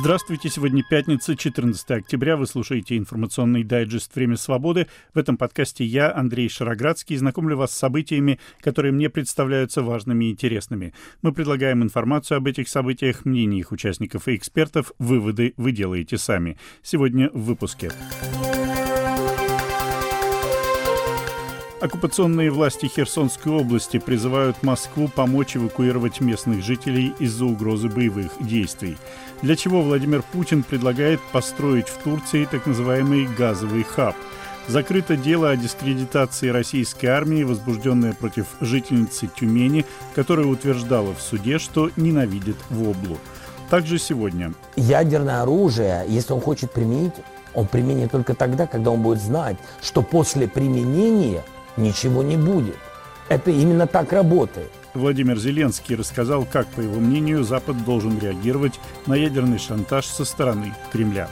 Здравствуйте, сегодня пятница, 14 октября. Вы слушаете информационный дайджест «Время свободы». В этом подкасте я, Андрей Шароградский, знакомлю вас с событиями, которые мне представляются важными и интересными. Мы предлагаем информацию об этих событиях, мнения их участников и экспертов. Выводы вы делаете сами. Сегодня в выпуске. Оккупационные власти Херсонской области призывают Москву помочь эвакуировать местных жителей из-за угрозы боевых действий. Для чего Владимир Путин предлагает построить в Турции так называемый газовый хаб. Закрыто дело о дискредитации российской армии, возбужденное против жительницы Тюмени, которая утверждала в суде, что ненавидит Воблу. Также сегодня. Ядерное оружие, если он хочет применить, он применит только тогда, когда он будет знать, что после применения ничего не будет. Это именно так работает. Владимир Зеленский рассказал, как, по его мнению, Запад должен реагировать на ядерный шантаж со стороны Кремля.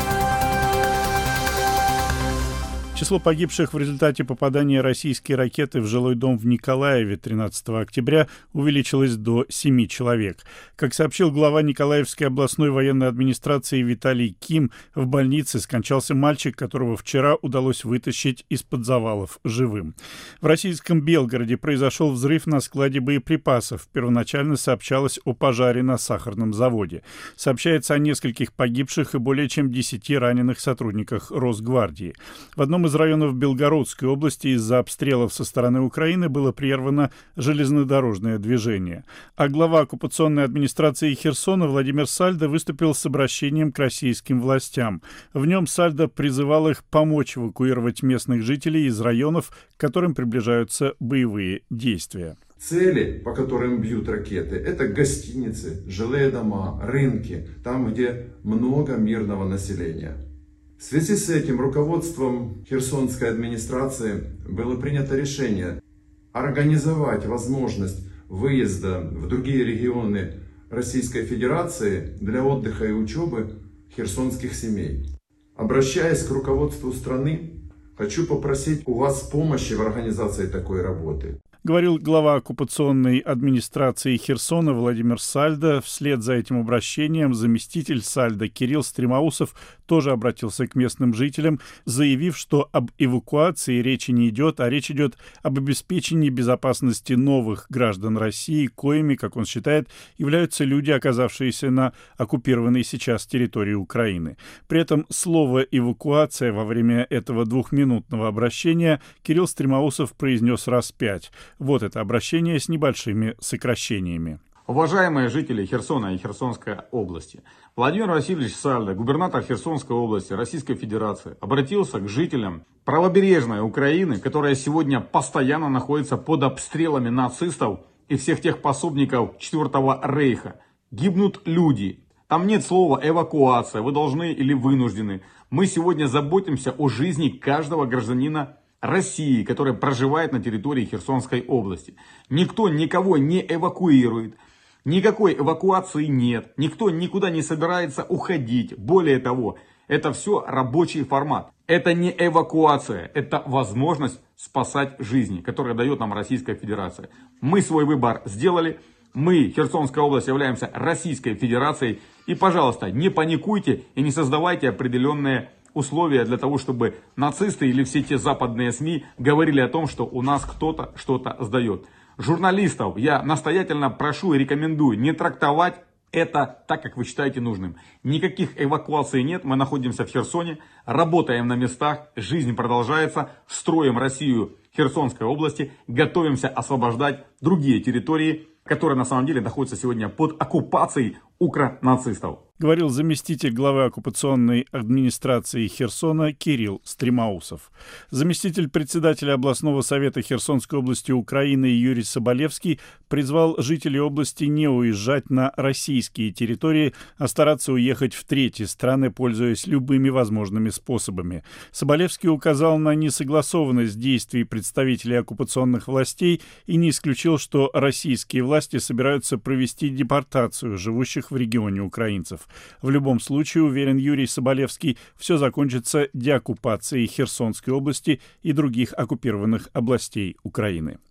Число погибших в результате попадания российской ракеты в жилой дом в Николаеве 13 октября увеличилось до 7 человек. Как сообщил глава Николаевской областной военной администрации Виталий Ким, в больнице скончался мальчик, которого вчера удалось вытащить из-под завалов живым. В российском Белгороде произошел взрыв на складе боеприпасов. Первоначально сообщалось о пожаре на сахарном заводе. Сообщается о нескольких погибших и более чем 10 раненых сотрудниках Росгвардии. В одном из районов Белгородской области из-за обстрелов со стороны Украины было прервано железнодорожное движение. А глава оккупационной администрации Херсона Владимир Сальдо выступил с обращением к российским властям. В нем Сальдо призывал их помочь эвакуировать местных жителей из районов, к которым приближаются боевые действия. Цели, по которым бьют ракеты, это гостиницы, жилые дома, рынки, там, где много мирного населения. В связи с этим руководством Херсонской администрации было принято решение организовать возможность выезда в другие регионы Российской Федерации для отдыха и учебы херсонских семей. Обращаясь к руководству страны, хочу попросить у вас помощи в организации такой работы. Говорил глава оккупационной администрации Херсона Владимир Сальдо. Вслед за этим обращением заместитель Сальдо Кирилл Стремоусов тоже обратился к местным жителям, заявив, что об эвакуации речи не идет, а речь идет об обеспечении безопасности новых граждан России, коими, как он считает, являются люди, оказавшиеся на оккупированной сейчас территории Украины. При этом слово «эвакуация» во время этого двухминутного обращения Кирилл Стремоусов произнес раз 5. Вот это обращение с небольшими сокращениями. Уважаемые жители Херсона и Херсонской области, Владимир Васильевич Сальдо, губернатор Херсонской области Российской Федерации, обратился к жителям правобережной Украины, которая сегодня постоянно находится под обстрелами нацистов и всех тех пособников Четвертого Рейха. Гибнут люди. Там нет слова эвакуация, вы должны или вынуждены. Мы сегодня заботимся о жизни каждого гражданина России, который проживает на территории Херсонской области. Никто никого не эвакуирует, никакой эвакуации нет, никто никуда не собирается уходить. Более того, это все рабочий формат. Это не эвакуация, это возможность спасать жизни, которую дает нам Российская Федерация. Мы свой выбор сделали, мы, Херсонская область, являемся Российской Федерацией. И, пожалуйста, не паникуйте и не создавайте определенные условия для того, чтобы нацисты или все те западные СМИ говорили о том, что у нас кто-то что-то сдает. Журналистов я настоятельно прошу и рекомендую не трактовать это так, как вы считаете нужным. Никаких эвакуаций нет, мы находимся в Херсоне, работаем на местах, жизнь продолжается, строим Россию Херсонской области, готовимся освобождать другие территории, которые на самом деле находятся сегодня под оккупацией укронацистов. Говорил заместитель главы оккупационной администрации Херсона Кирилл Стремоусов. Заместитель председателя областного совета Херсонской области Украины Юрий Соболевский призвал жителей области не уезжать на российские территории, а стараться уехать в третьи страны, пользуясь любыми возможными способами. Соболевский указал на несогласованность действий представителей оккупационных властей и не исключил, что российские власти собираются провести депортацию живущих в регионе украинцев. В любом случае, уверен Юрий Соболевский, все закончится деоккупацией Херсонской области и других оккупированных областей Украины.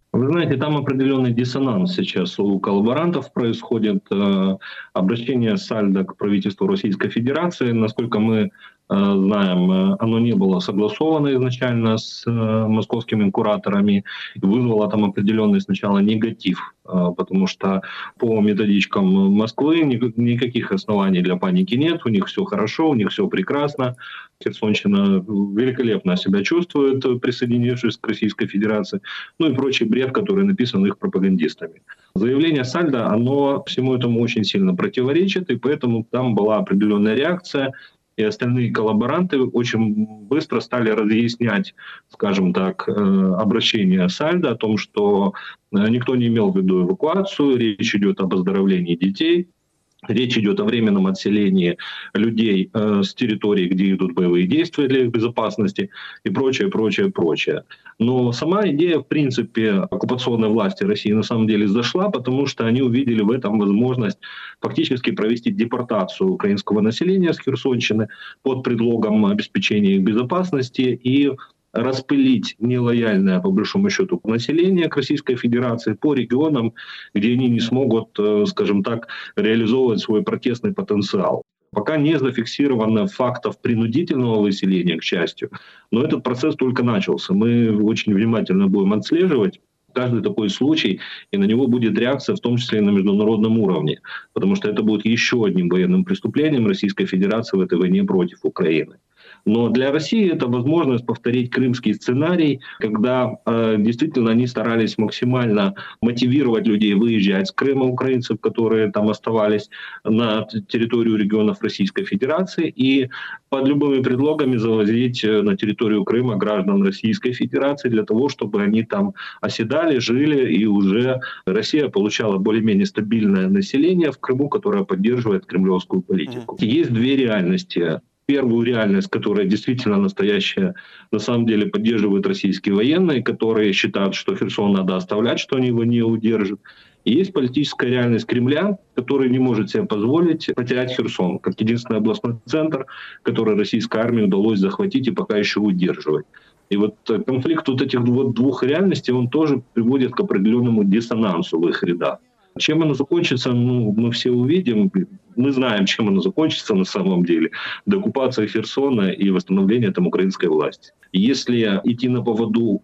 Вы знаете, там определенный диссонанс сейчас у коллаборантов происходит. Обращение Сальдо к правительству Российской Федерации, насколько мы знаем, оно не было согласовано изначально с московскими кураторами, и вызвало там определенный сначала негатив, потому что по методичкам Москвы никаких оснований для паники нет, у них все хорошо, у них все прекрасно. Херсонщина великолепно себя чувствует, присоединившись к Российской Федерации, ну и прочий бред, который написан их пропагандистами. Заявление Сальдо, оно всему этому очень сильно противоречит, и поэтому там была определенная реакция, и остальные коллаборанты очень быстро стали разъяснять, скажем так, обращение Сальдо о том, что никто не имел в виду эвакуацию, речь идет об оздоровлении детей, речь идет о временном отселении людей с территории, где идут боевые действия для их безопасности и прочее, прочее, прочее. Но сама идея, в принципе, оккупационной власти России на самом деле зашла, потому что они увидели в этом возможность фактически провести депортацию украинского населения с Херсонщины под предлогом обеспечения их безопасности и распылить нелояльное, по большому счету, население к Российской Федерации по регионам, где они не смогут, скажем так, реализовывать свой протестный потенциал. Пока не зафиксировано фактов принудительного выселения, к счастью, но этот процесс только начался. Мы очень внимательно будем отслеживать каждый такой случай, и на него будет реакция, в том числе и на международном уровне, потому что это будет еще одним военным преступлением Российской Федерации в этой войне против Украины. Но для России это возможность повторить крымский сценарий, когда действительно они старались максимально мотивировать людей выезжать с Крыма, украинцев, которые там оставались на территорию регионов Российской Федерации, и под любыми предлогами завозить на территорию Крыма граждан Российской Федерации для того, чтобы они там оседали, жили, и уже Россия получала более-менее стабильное население в Крыму, которое поддерживает кремлевскую политику. Есть две реальности. Первую реальность, которая действительно настоящая, на самом деле поддерживают российские военные, которые считают, что Херсон надо оставлять, что они его не удержат. И есть политическая реальность Кремля, который не может себе позволить потерять Херсон, как единственный областной центр, который российской армии удалось захватить и пока еще удерживать. И вот конфликт вот этих двух реальностей, он тоже приводит к определенному диссонансу в их рядах. Чем оно закончится, мы все увидим. Мы знаем, чем оно закончится на самом деле. Деоккупация Херсона и восстановление там украинской власти. Если идти на поводу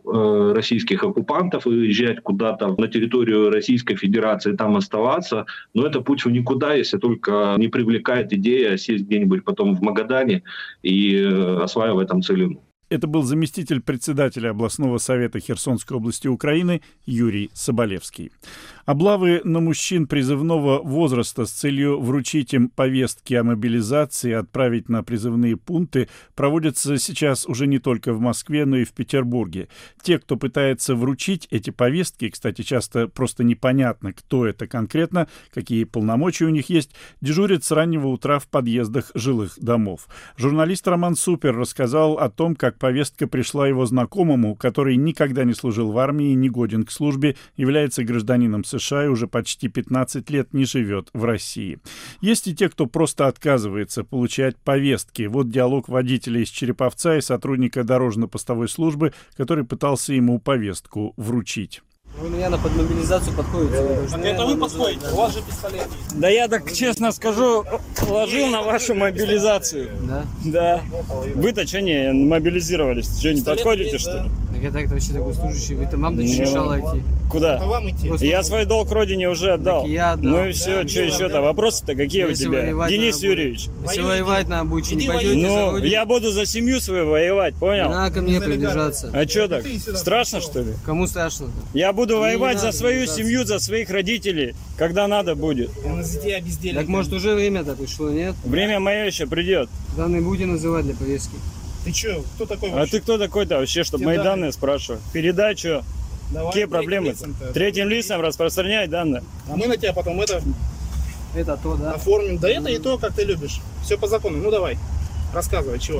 у российских оккупантов и уезжать куда-то на территорию Российской Федерации, там оставаться, но это путь в никуда, если только не привлекает идея сесть где-нибудь потом в Магадане и осваивать там целину. Это был заместитель председателя областного совета Херсонской области Украины Юрий Соболевский. Облавы на мужчин призывного возраста с целью вручить им повестки о мобилизации и отправить на призывные пункты проводятся сейчас уже не только в Москве, но и в Петербурге. Те, кто пытается вручить эти повестки, кстати, часто просто непонятно, кто это конкретно, какие полномочия у них есть, дежурят с раннего утра в подъездах жилых домов. Журналист Роман Супер рассказал о том, как повестка пришла его знакомому, который никогда не служил в армии, не годен к службе, является гражданином США и уже почти 15 лет не живет в России. Есть и те, кто просто отказывается получать повестки. Вот диалог водителя из Череповца и сотрудника дорожно-постовой службы, который пытался ему повестку вручить. Вы меня на подмобилизацию подходите. Это вы подходите? У вас же пистолет есть. Да я так честно скажу, положил на вашу мобилизацию. Да? Да. Вы-то что не мобилизировались? Что, не подходите, что ли? Так я так-то вообще такой служащий. Вы-то вам дальше мешало идти. Куда? Это вам идти. Просто Я свой долг родине уже отдал. Так я отдал. Ну и все, что еще-то? Вопросы-то какие у Если тебя? воевать Денис надо Юрьевич. Если воевать надо будет, не Иди пойдете за Ну, родину, я буду за семью свою воевать, не понял? надо ко мне приближаться. А что так? Страшно, что ли? Кому страшно-то? Я буду воевать за надо свою приближаться. семью, за своих родителей, когда надо будет. Он из детей обезделен. Так может уже время-то пришло, нет? Время мое еще придет. Данные будете называть для повестки. Ты что? Кто такой А вообще? ты кто такой-то вообще, чтобы Тебе мои данные. данные спрашивать? Передай, что? Давай, Какие проблемы? лицам-то. Третьим лицам распространять данные. А мы на тебя потом это Это то, да? оформим. Да это и то, как ты любишь. Все по закону. Ну давай, рассказывай, чего.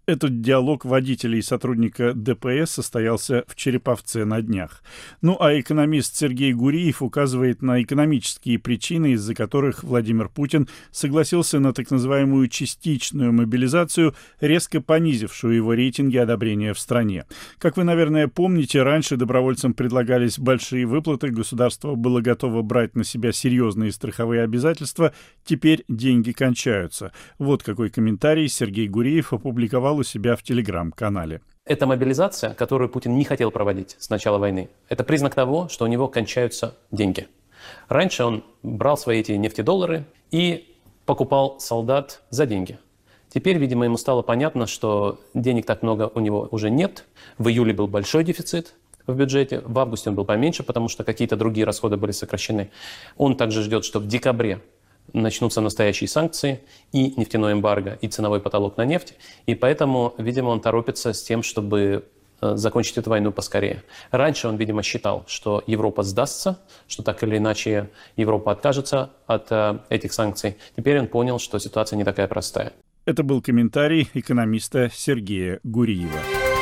Этот диалог водителя и сотрудника ДПС состоялся в Череповце на днях. Ну а экономист Сергей Гуриев указывает на экономические причины, из-за которых Владимир Путин согласился на так называемую частичную мобилизацию, резко понизившую его рейтинги одобрения в стране. Как вы, наверное, помните, раньше добровольцам предлагались большие выплаты, государство было готово брать на себя серьезные страховые обязательства, теперь деньги кончаются. Вот какой комментарий Сергей Гуриев опубликовал у себя в Телеграм-канале. Эта мобилизация, которую Путин не хотел проводить с начала войны, это признак того, что у него кончаются деньги. Раньше он брал свои эти нефтедоллары и покупал солдат за деньги. Теперь, видимо, ему стало понятно, что денег так много у него уже нет. В июле был большой дефицит в бюджете, в августе он был поменьше, потому что какие-то другие расходы были сокращены. Он также ждет, что в декабре начнутся настоящие санкции, и нефтяной эмбарго, и ценовой потолок на нефть. И поэтому, видимо, он торопится с тем, чтобы закончить эту войну поскорее. Раньше он, видимо, считал, что Европа сдастся, что так или иначе Европа откажется от этих санкций. Теперь он понял, что ситуация не такая простая. Это был комментарий экономиста Сергея Гуриева.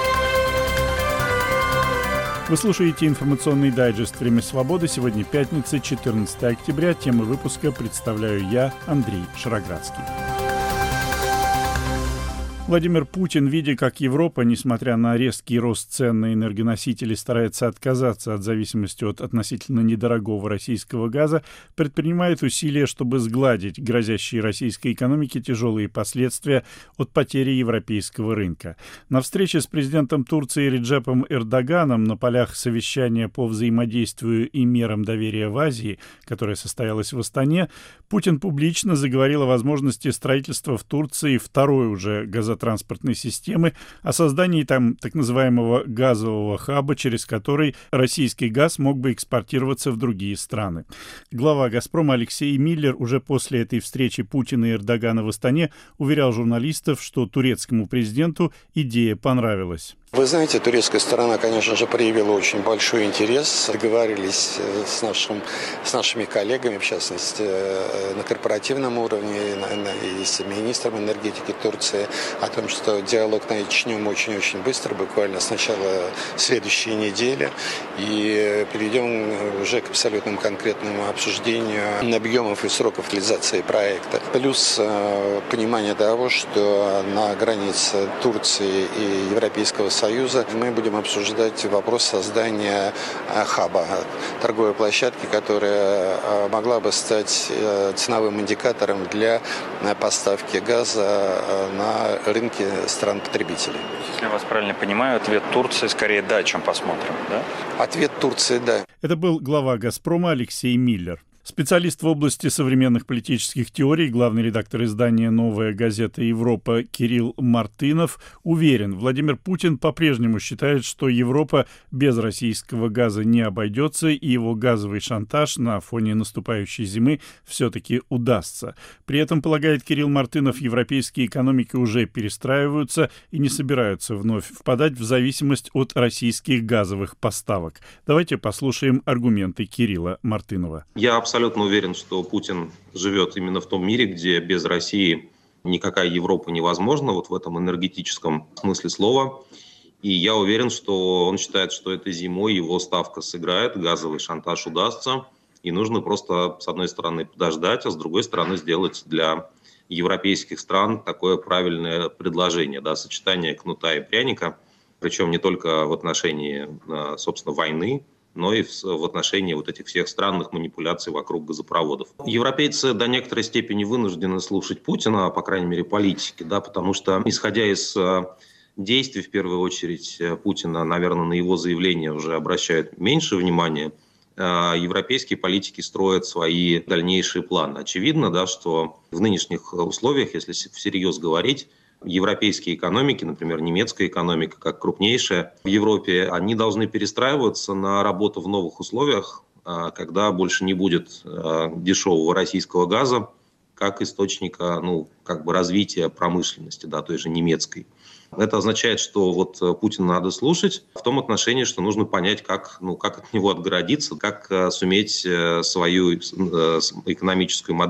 Вы слушаете информационный дайджест «Время свободы». Сегодня пятница, 14 октября. Темы выпуска представляю я, Андрей Шароградский. Владимир Путин, видя, как Европа, несмотря на резкий рост цен на энергоносители, старается отказаться от зависимости от относительно недорогого российского газа, предпринимает усилия, чтобы сгладить грозящие российской экономике тяжелые последствия от потери европейского рынка. На встрече с президентом Турции Реджепом Эрдоганом на полях совещания по взаимодействию и мерам доверия в Азии, которое состоялось в Астане, Путин публично заговорил о возможности строительства в Турции второй уже газотранспортной системы, о создании там так называемого газового хаба, через который российский газ мог бы экспортироваться в другие страны. Глава «Газпрома» Алексей Миллер уже после этой встречи Путина и Эрдогана в Астане уверял журналистов, что турецкому президенту идея понравилась. Вы знаете, турецкая сторона, конечно же, проявила очень большой интерес. Договорились с нашими коллегами, в частности, на корпоративном уровне и с министром энергетики Турции о том, что диалог начнем очень-очень быстро, буквально с начала следующей недели, и перейдем уже к абсолютно конкретному обсуждению объемов и сроков реализации проекта. Плюс понимание того, что на границе Турции и Европейского Союза мы будем обсуждать вопрос создания хаба, торговой площадки, которая могла бы стать ценовым индикатором для поставки газа на рынки стран-потребителей. Если я вас правильно понимаю, ответ Турции скорее да, чем посмотрим, да? Ответ Турции да. Это был глава «Газпрома» Алексей Миллер. Специалист в области современных политических теорий, главный редактор издания «Новая газета Европа» Кирилл Мартынов уверен, Владимир Путин по-прежнему считает, что Европа без российского газа не обойдется, и его газовый шантаж на фоне наступающей зимы все-таки удастся. При этом, полагает Кирилл Мартынов, европейские экономики уже перестраиваются и не собираются вновь впадать в зависимость от российских газовых поставок. Давайте послушаем аргументы Кирилла Мартынова. Я абсолютно уверен, что Путин живет именно в том мире, где без России никакая Европа невозможна, вот в этом энергетическом смысле слова. И я уверен, что он считает, что этой зимой его ставка сыграет, газовый шантаж удастся. И нужно просто, с одной стороны, подождать, а с другой стороны, сделать для европейских стран такое правильное предложение, да, сочетание кнута и пряника, причем не только в отношении, собственно, войны, но и в отношении вот этих всех странных манипуляций вокруг газопроводов. Европейцы до некоторой степени вынуждены слушать Путина, по крайней мере политики, да, потому что, исходя из действий, в первую очередь, Путина, наверное, на его заявления уже обращают меньше внимания, европейские политики строят свои дальнейшие планы. Очевидно, да, что в нынешних условиях, если всерьез говорить, европейские экономики, например, немецкая экономика, как крупнейшая в Европе, они должны перестраиваться на работу в новых условиях, когда больше не будет дешевого российского газа как источника, развития промышленности, да, той же немецкой. Это означает, что вот Путина надо слушать в том отношении, что нужно понять, как от него отгородиться, как суметь свою экономическую модель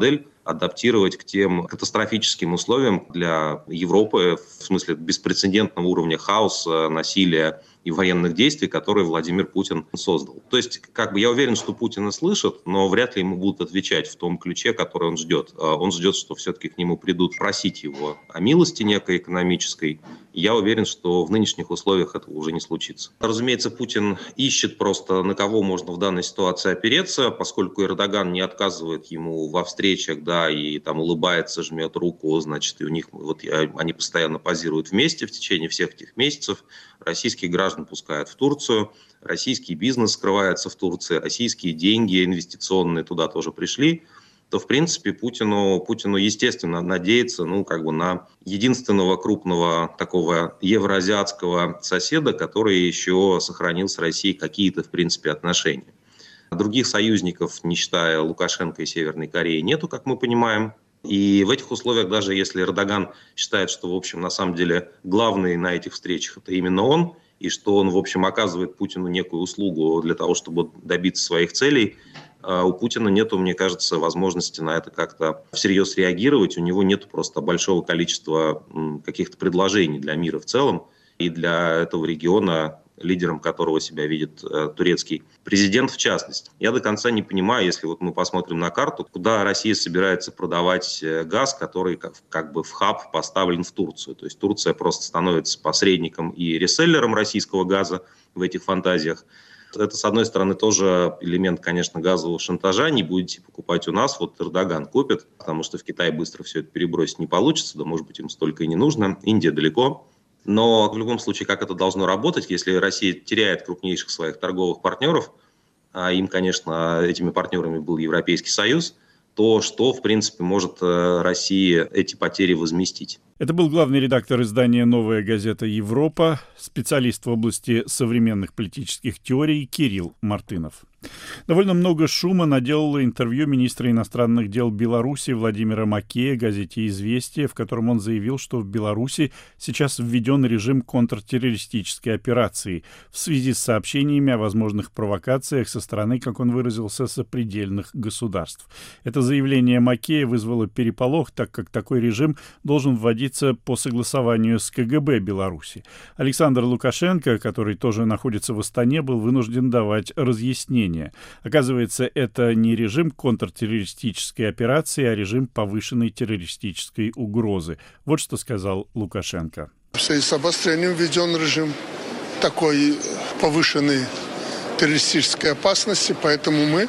адаптировать к тем катастрофическим условиям для Европы, в смысле беспрецедентного уровня хаоса, насилия и военных действий, которые Владимир Путин создал. То есть, я уверен, что Путина слышат, но вряд ли ему будут отвечать в том ключе, который он ждет. Он ждет, что все-таки к нему придут просить его о милости некой экономической. Я уверен, что в нынешних условиях это уже не случится. Разумеется, Путин ищет просто, на кого можно в данной ситуации опереться, поскольку Эрдоган не отказывает ему во встречах, да, и там улыбается, жмет руку, значит, и у них они постоянно позируют вместе в течение всех этих месяцев. Российских граждан пускают в Турцию, российский бизнес скрывается в Турции, российские деньги инвестиционные туда тоже пришли, то, в принципе, Путину естественно, надеяться, на единственного крупного такого евроазиатского соседа, который еще сохранил с Россией какие-то, в принципе, отношения. Других союзников, не считая Лукашенко и Северной Кореи, нету, как мы понимаем. И в этих условиях, даже если Эрдоган считает, что, в общем, на самом деле главный на этих встречах это именно он, и что он, в общем, оказывает Путину некую услугу для того, чтобы добиться своих целей, у Путина нету, мне кажется, возможности на это как-то всерьез реагировать. У него нет просто большого количества каких-то предложений для мира в целом и для этого региона, лидером которого себя видит турецкий президент в частности. Я до конца не понимаю, если мы посмотрим на карту, куда Россия собирается продавать газ, который в хаб поставлен в Турцию. То есть Турция просто становится посредником и реселлером российского газа в этих фантазиях. Это, с одной стороны, тоже элемент, конечно, газового шантажа. Не будете покупать у нас, Эрдоган купит, потому что в Китае быстро все это перебросить не получится, да, может быть, им столько и не нужно. Индия далеко. Но в любом случае, как это должно работать, если Россия теряет крупнейших своих торговых партнеров, а им, конечно, этими партнерами был Европейский Союз, то что, в принципе, может России эти потери возместить? Это был главный редактор издания «Новая газета Европа», специалист в области современных политических теорий Кирилл Мартынов. Довольно много шума наделало интервью министра иностранных дел Беларуси Владимира Макея газете «Известия», в котором он заявил, что в Беларуси сейчас введен режим контртеррористической операции в связи с сообщениями о возможных провокациях со стороны, как он выразился, сопредельных государств. Это заявление Макея вызвало переполох, так как такой режим должен вводиться по согласованию с КГБ Беларуси. Александр Лукашенко, который тоже находится в Астане, был вынужден давать разъяснения. Оказывается, это не режим контртеррористической операции, а режим повышенной террористической угрозы. Вот что сказал Лукашенко. В связи с обострением введен режим такой повышенной террористической опасности, поэтому мы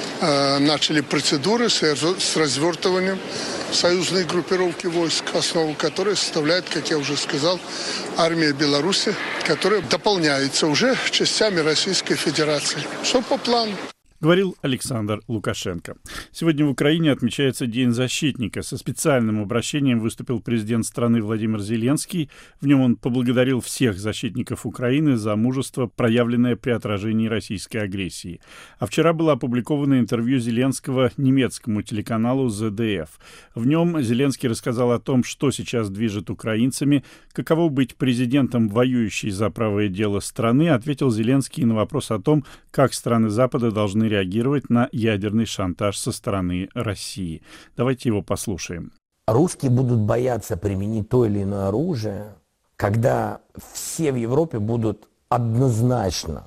начали процедуры с развертыванием союзной группировки войск, основу которой составляет, как я уже сказал, армия Беларуси, которая дополняется уже частями Российской Федерации. Все по плану. Говорил Александр Лукашенко. Сегодня в Украине отмечается День защитника. Со специальным обращением выступил президент страны Владимир Зеленский. В нем он поблагодарил всех защитников Украины за мужество, проявленное при отражении российской агрессии. А вчера было опубликовано интервью Зеленского немецкому телеканалу ZDF. В нем Зеленский рассказал о том, что сейчас движет украинцами, каково быть президентом, воюющей за правое дело страны. Ответил Зеленский на вопрос о том, как страны Запада должны реагировать на ядерный шантаж со стороны России. Давайте его послушаем. Русские будут бояться применить то или иное оружие, когда все в Европе будут однозначно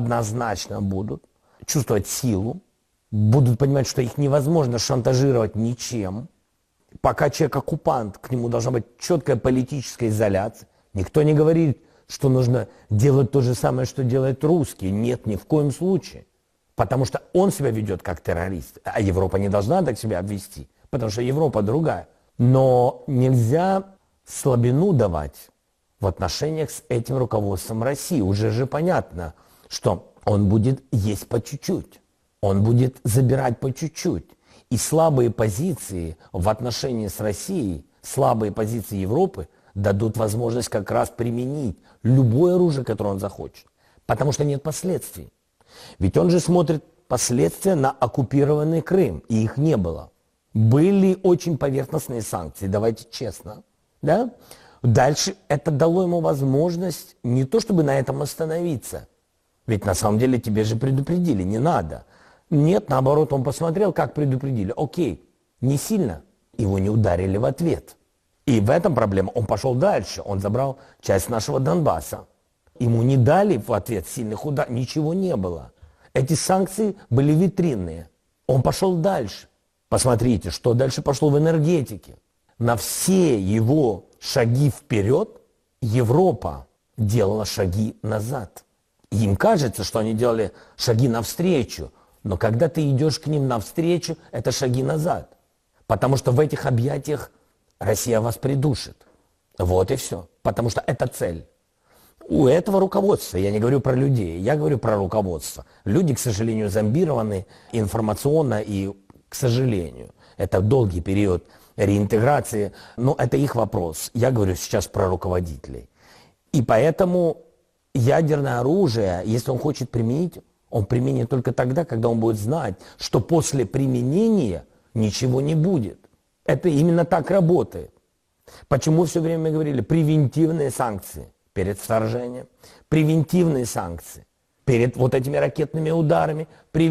будут чувствовать силу, будут понимать, что их невозможно шантажировать ничем. Пока человек-оккупант, к нему должна быть четкая политическая изоляция. Никто не говорит, что нужно делать то же самое, что делают русские. Нет, ни в коем случае. Потому что он себя ведет как террорист. А Европа не должна так себя обвести, потому что Европа другая. Но нельзя слабину давать в отношениях с этим руководством России. Уже же понятно, что он будет есть по чуть-чуть. Он будет забирать по чуть-чуть. И слабые позиции в отношении с Россией, слабые позиции Европы дадут возможность как раз применить любое оружие, которое он захочет. Потому что нет последствий. Ведь он же смотрит последствия на оккупированный Крым, и их не было. Были очень поверхностные санкции, давайте честно. Да? Дальше это дало ему возможность не то чтобы на этом остановиться, ведь на самом деле тебе же предупредили, не надо. Нет, наоборот, он посмотрел, как предупредили. Окей, Не сильно. Его не ударили в ответ. И в этом проблема. Он пошел дальше. Он забрал часть нашего Донбасса. Ему не дали в ответ сильных ударов. Ничего не было. Эти санкции были витринные. Он пошел дальше. Посмотрите, что дальше пошло в энергетике. На все его шаги вперед Европа делала шаги назад. Им кажется, что они делали шаги навстречу. Но когда ты идешь к ним навстречу, это шаги назад. Потому что в этих объятиях Россия вас придушит. Вот и все. Потому что это цель. У этого руководства, я не говорю про людей, я говорю про руководство. Люди, к сожалению, зомбированы информационно и, к сожалению, это долгий период реинтеграции, но это их вопрос. Я говорю сейчас про руководителей. И поэтому ядерное оружие, если он хочет применить, он применит только тогда, когда он будет знать, что после применения ничего не будет. Это именно так работает. Почему все время говорили превентивные санкции перед вторжением, превентивные санкции перед вот этими ракетными ударами,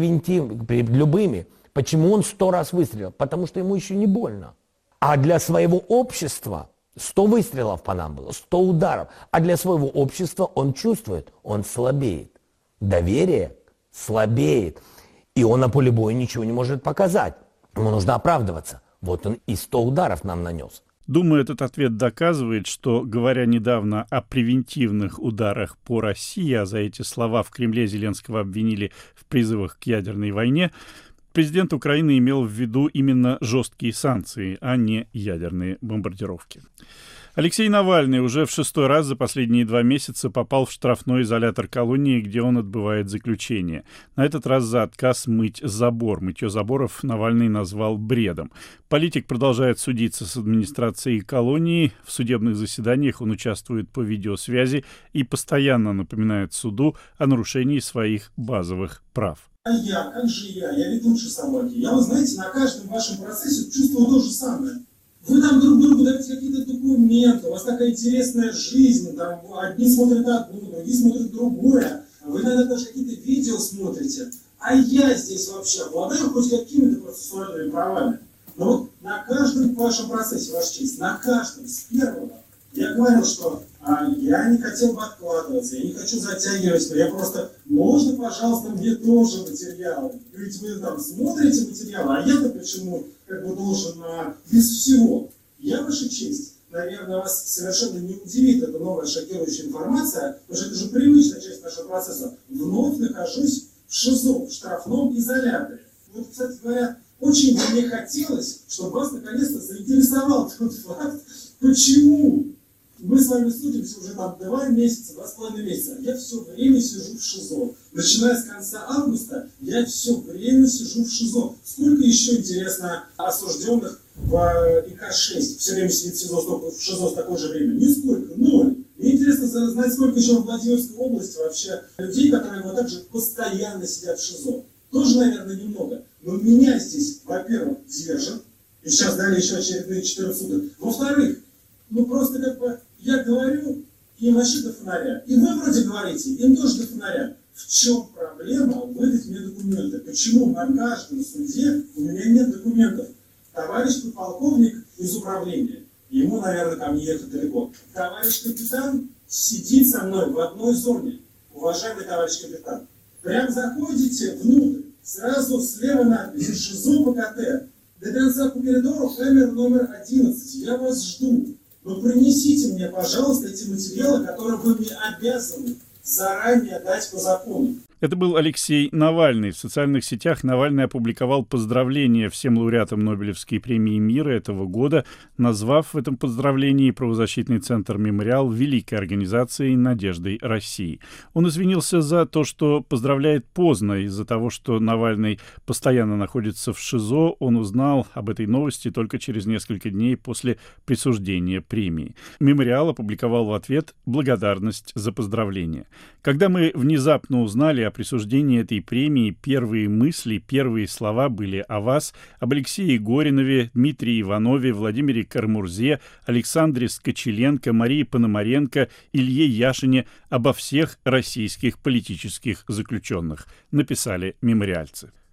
перед любыми. Почему он 100 раз выстрелил? Потому что ему еще не больно. А для своего общества 100 выстрелов по нам было, 100 ударов. А для своего общества он чувствует, он слабеет. Доверие слабеет. И он на поле боя ничего не может показать. Ему нужно оправдываться. Вот он и 100 ударов нам нанес. Думаю, этот ответ доказывает, что, говоря недавно о превентивных ударах по России, а за эти слова в Кремле Зеленского обвинили в призывах к ядерной войне, президент Украины имел в виду именно жесткие санкции, а не ядерные бомбардировки. Алексей Навальный уже в 6-й раз за последние 2 месяца попал в штрафной изолятор колонии, где он отбывает заключение. На этот раз за отказ мыть забор. Мытье заборов Навальный назвал бредом. Политик продолжает судиться с администрацией колонии. В судебных заседаниях он участвует по видеосвязи и постоянно напоминает суду о нарушении своих базовых прав. А я, как же я ведь лучше собаки. Я, вы знаете, на каждом вашем процессе чувствую то же самое. Вы там друг другу даете какие-то документы, у вас такая интересная жизнь, там одни смотрят одно, другие смотрят другое, вы, наверное, даже какие-то видео смотрите, а я здесь вообще обладаю хоть какими-то процессуальными правами. Но вот на каждом вашем процессе, ваша честь, на каждом, с первого, я говорил, что я не хотел бы откладываться, я не хочу затягивать, я просто, можно, пожалуйста, мне тоже материалы? Ведь вы там смотрите материалы, а я-то почему должен без всего? Я, ваша честь, наверное, вас совершенно не удивит эта новая шокирующая информация, потому что это же привычная часть нашего процесса. Вновь нахожусь в ШИЗО, в штрафном изоляторе. Вот, кстати говоря, очень бы мне хотелось, чтобы вас наконец-то заинтересовал тот факт, почему мы с вами судимся уже там 2 месяца, 2,5 месяца. Я все время сижу в ШИЗО. Начиная с конца августа, я все время сижу в ШИЗО. Сколько еще, интересно, осужденных в ИК-6 все время сидит в ШИЗО с такое же время? Нисколько, 0. Мне интересно знать, сколько еще в Владимирской области вообще людей, которые вот так же постоянно сидят в ШИЗО. Тоже, наверное, немного. Но меня здесь, во-первых, держат. И сейчас дали еще очередные 14 суток. Во-вторых, просто как бы я говорю, им вообще до фонаря. И вы вроде говорите, им тоже до фонаря. В чем проблема выдать мне документы? Почему на каждом суде у меня нет документов? Товарищ подполковник из управления, ему, наверное, ко мне ехать далеко. Товарищ капитан сидит со мной в одной зоне. Уважаемый товарищ капитан, прям заходите внутрь, сразу слева надпись «ШИЗО ПКТ». До конца по коридору камера номер 11. Я вас жду. Но принесите мне, пожалуйста, эти материалы, которые вы мне обязаны заранее дать по закону. Это был Алексей Навальный. В социальных сетях Навальный опубликовал поздравления всем лауреатам Нобелевской премии мира этого года, назвав в этом поздравлении правозащитный центр «Мемориал» великой организацией «Надеждой России». Он извинился за то, что поздравляет поздно. Из-за того, что Навальный постоянно находится в ШИЗО, он узнал об этой новости только через несколько дней после присуждения премии. «Мемориал» опубликовал в ответ благодарность за поздравления. Когда мы внезапно узнали о присуждении этой премии, первые мысли, первые слова были о вас, об Алексее Горинове, Дмитрии Иванове, Владимире Кармурзе, Александре Скочеленко, Марии Пономаренко, Илье Яшине, обо всех российских политических заключенных, написали мемориальцы.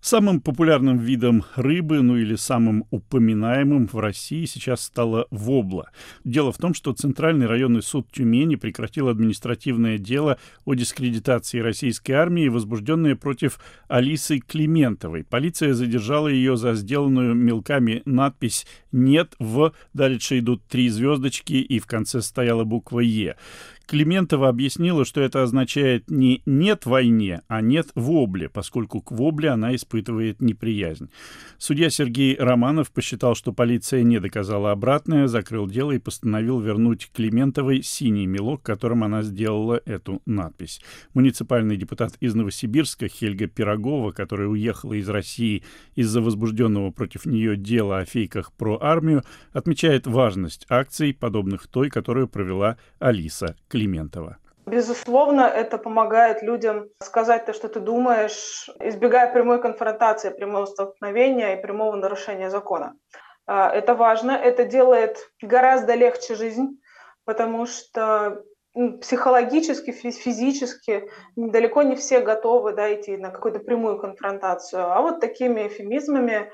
Самым популярным видом рыбы, ну или самым упоминаемым в России сейчас стала вобла. Дело в том, что Центральный районный суд Тюмени прекратил административное дело о дискредитации российской армии, возбужденное против Алисы Климентовой. Полиция задержала ее за сделанную мелками надпись «Нет» в... Дальше идут 3 звездочки, и в конце стояла буква «Е». Климентова объяснила, что это означает не «нет войне», а «нет вобле», поскольку к вобле она испытывает неприязнь. Судья Сергей Романов посчитал, что полиция не доказала обратное, закрыл дело и постановил вернуть Климентовой синий мелок, которым она сделала эту надпись. Муниципальный депутат из Новосибирска Хельга Пирогова, которая уехала из России из-за возбужденного против нее дела о фейках про армию, отмечает важность акций, подобных той, которую провела Алиса Климентова. Безусловно, это помогает людям сказать то, что ты думаешь, избегая прямой конфронтации, прямого столкновения и прямого нарушения закона. Это важно, это делает гораздо легче жизнь, потому что психологически, физически далеко не все готовы идти на какую-то прямую конфронтацию. А вот такими эвфемизмами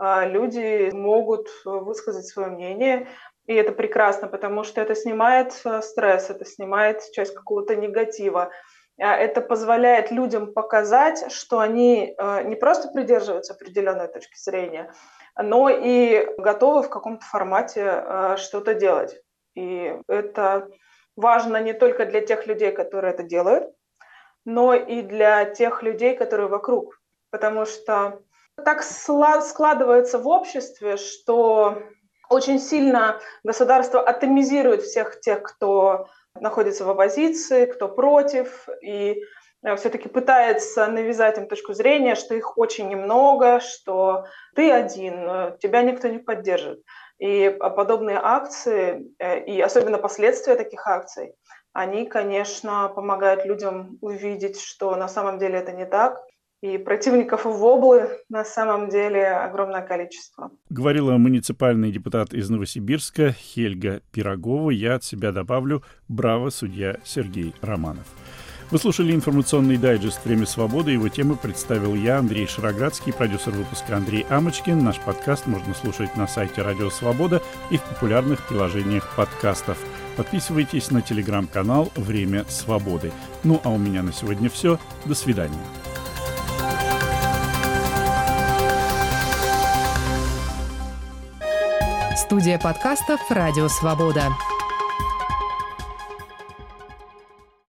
люди могут высказать свое мнение. И это прекрасно, потому что это снимает стресс, это снимает часть какого-то негатива. Это позволяет людям показать, что они не просто придерживаются определенной точки зрения, но и готовы в каком-то формате что-то делать. И это важно не только для тех людей, которые это делают, но и для тех людей, которые вокруг. Потому что так складывается в обществе, что очень сильно государство атомизирует всех тех, кто находится в оппозиции, кто против, и все-таки пытается навязать им точку зрения, что их очень немного, что ты один, тебя никто не поддержит. И подобные акции, и особенно последствия таких акций, они, конечно, помогают людям увидеть, что на самом деле это не так. И противников воблы на самом деле огромное количество. Говорила муниципальный депутат из Новосибирска Хельга Пирогова. Я от себя добавлю: браво, судья Сергей Романов. Вы слушали информационный дайджест «Время свободы». Его темы представил я, Андрей Шароградский, продюсер выпуска Андрей Амочкин. Наш подкаст можно слушать на сайте Радио Свобода и в популярных приложениях подкастов. Подписывайтесь на телеграм-канал «Время свободы». Ну а у меня на сегодня все. До свидания. Студия подкастов «Радио Свобода».